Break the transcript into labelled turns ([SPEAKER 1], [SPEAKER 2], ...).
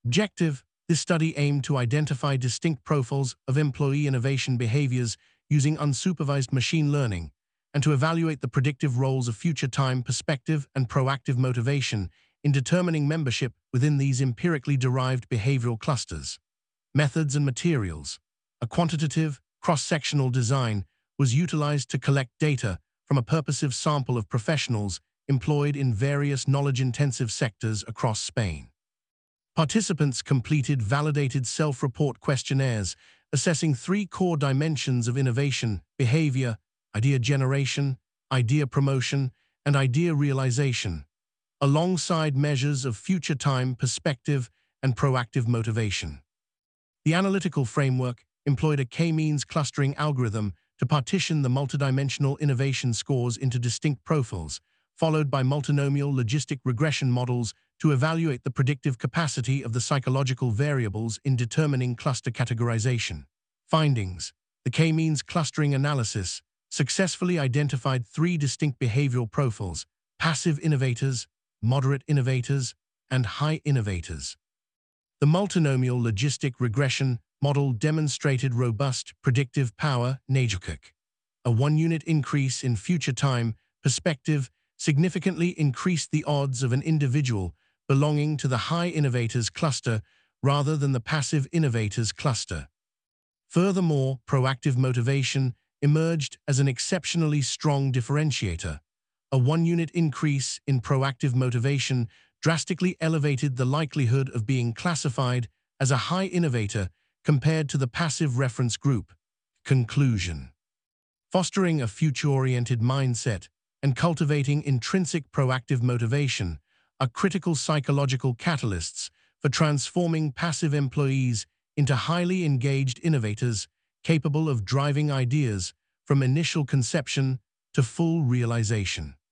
[SPEAKER 1] Objective: this study aimed to identify distinct profiles of employee innovation behaviors using unsupervised machine learning and to evaluate the predictive roles of future time perspective and proactive motivation in determining membership within these empirically derived behavioral clusters. Methods and materials. A quantitative, cross-sectional design was utilized to collect data from a purposive sample of professionals employed in various knowledge-intensive sectors across Spain. Participants completed validated self-report questionnaires assessing three core dimensions of innovation: behavior, idea generation, idea promotion, and idea realization, alongside measures of future time perspective and proactive motivation. The analytical framework employed a K-means clustering algorithm to partition the multidimensional innovation scores into distinct profiles, followed by multinomial logistic regression models to evaluate the predictive capacity of the psychological variables in determining cluster categorization. Findings: the K-means clustering analysis successfully identified three distinct behavioral profiles: passive innovators, moderate innovators, and high innovators. The multinomial logistic regression model demonstrated robust predictive power. A one-unit increase in future time perspective significantly increased the odds of an individual belonging to the high innovators cluster rather than the passive innovators cluster. Furthermore, proactive motivation emerged as an exceptionally strong differentiator. A one-unit increase in proactive motivation drastically elevated the likelihood of being classified as a high innovator compared to the passive reference group. Conclusion: fostering a future-oriented mindset and cultivating intrinsic proactive motivation are critical psychological catalysts for transforming passive employees into highly engaged innovators capable of driving ideas from initial conception to full realization.